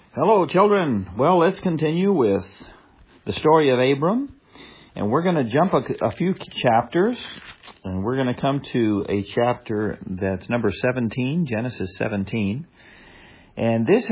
Hello, children. Well, let's continue with the story of Abram. And we're going to jump a few chapters. And we're going to come to a chapter that's number 17, Genesis 17. And this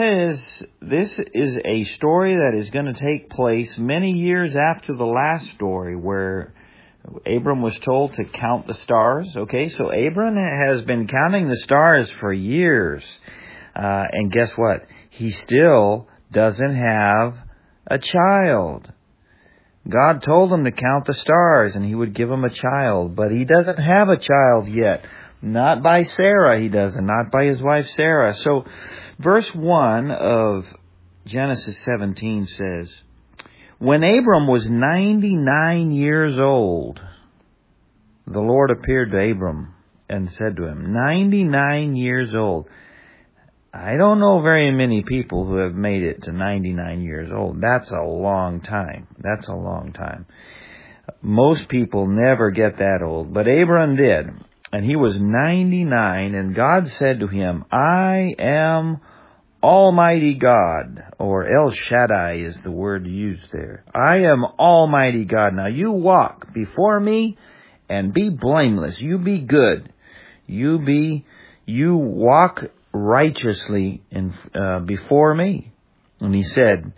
is a story that is going to take place many years after the last story where Abram was told to count the stars. Okay, so Abram has been counting the stars for years. And guess what? He still doesn't have a child. God told him to count the stars and he would give him a child, but he doesn't have a child yet. Not by Sarah, he doesn't. Not by his wife Sarah. So verse 1 of Genesis 17 says, when Abram was 99 years old, the Lord appeared to Abram and said to him, 99 years old. I don't know very many people who have made it to 99 years old. That's a long time. That's a long time. Most people never get that old, but Abram did. And he was 99, and God said to him, I am Almighty God, or El Shaddai is the word used there. I am Almighty God. Now you walk before me and be blameless. You be good. You walk righteously before me. And he said,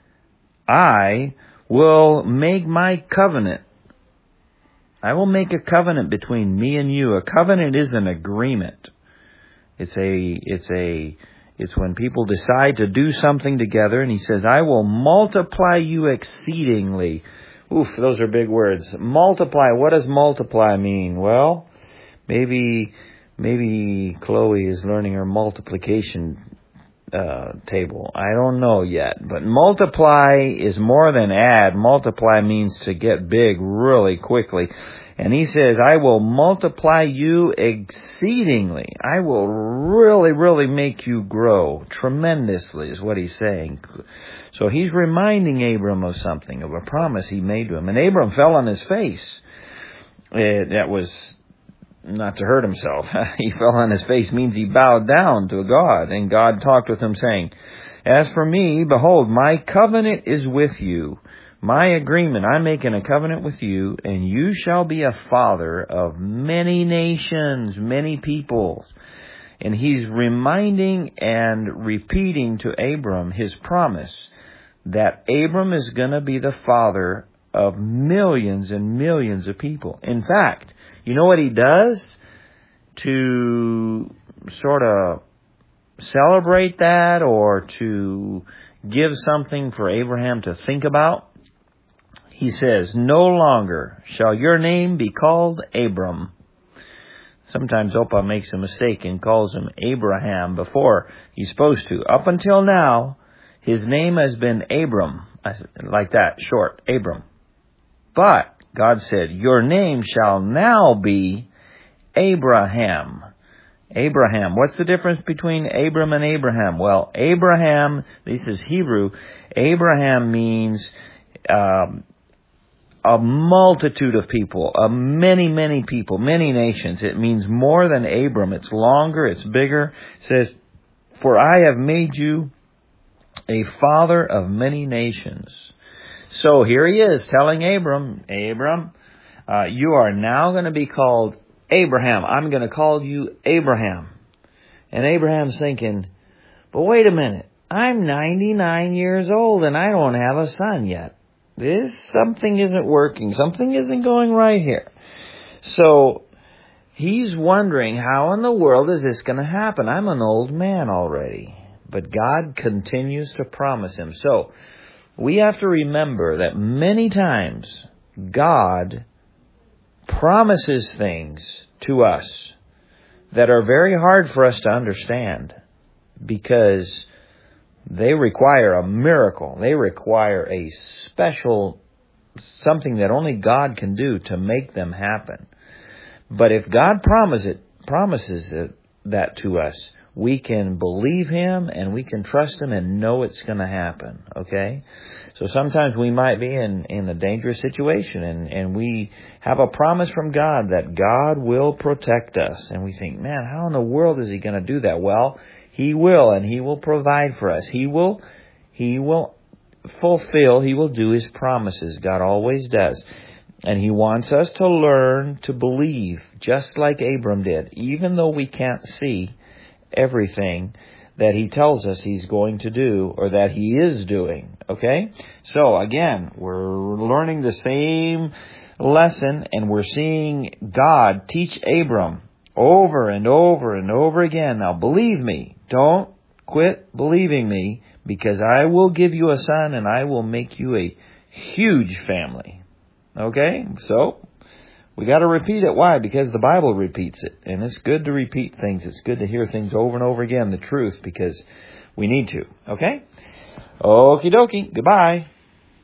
I will make my covenant. I will make a covenant between me and you. A covenant is an agreement. It's when people decide to do something together, and he says, I will multiply you exceedingly. Oof, those are big words. Multiply. What does multiply mean? Well, maybe Chloe is learning her multiplication table. I don't know yet. But multiply is more than add. Multiply means to get big really quickly. And he says, I will multiply you exceedingly. I will really, really make you grow tremendously is what he's saying. So he's reminding Abram of something, of a promise he made to him. And Abram fell on his face. That was not to hurt himself. He fell on his face means he bowed down to God. And God talked with him saying, as for me, behold, my covenant is with you. My agreement, I'm making a covenant with you, and you shall be a father of many nations, many peoples. And he's reminding and repeating to Abram his promise that Abram is going to be the father of millions and millions of people. In fact, you know what he does to sort of celebrate that or to give something for Abraham to think about? He says, no longer shall your name be called Abram. Sometimes Opa makes a mistake and calls him Abraham before he's supposed to. Up until now, his name has been Abram, like that, short, Abram. But God said, your name shall now be Abraham. Abraham. What's the difference between Abram and Abraham? Well, Abraham, this is Hebrew. Abraham means a multitude of people, many, many people, many nations. It means more than Abram. It's longer, it's bigger. It says, for I have made you a father of many nations. So here he is telling Abram, you are now going to be called Abraham. I'm going to call you Abraham. And Abraham's thinking, but wait a minute. I'm 99 years old and I don't have a son yet. Something isn't working. Something isn't going right here. So he's wondering, how in the world is this going to happen? I'm an old man already. But God continues to promise him. So we have to remember that many times God promises things to us that are very hard for us to understand because they require a miracle. They require a special something that only God can do to make them happen. But if God promises that to us, we can believe him and we can trust him and know it's going to happen. Okay? So sometimes we might be in a dangerous situation and we have a promise from God that God will protect us. And we think, man, how in the world is he going to do that? Well, he will, and he will provide for us. He will He will fulfill, He will do His promises. God always does. And He wants us to learn to believe, just like Abram did, even though we can't see everything that He tells us He's going to do or that He is doing. Okay? So again, we're learning the same lesson, and we're seeing God teach Abram over and over and over again. Now believe me. Don't quit believing me, because I will give you a son and I will make you a huge family. Okay? So we got to repeat it. Why? Because the Bible repeats it. And it's good to repeat things. It's good to hear things over and over again, the truth, because we need to. Okay? Okie dokie. Goodbye.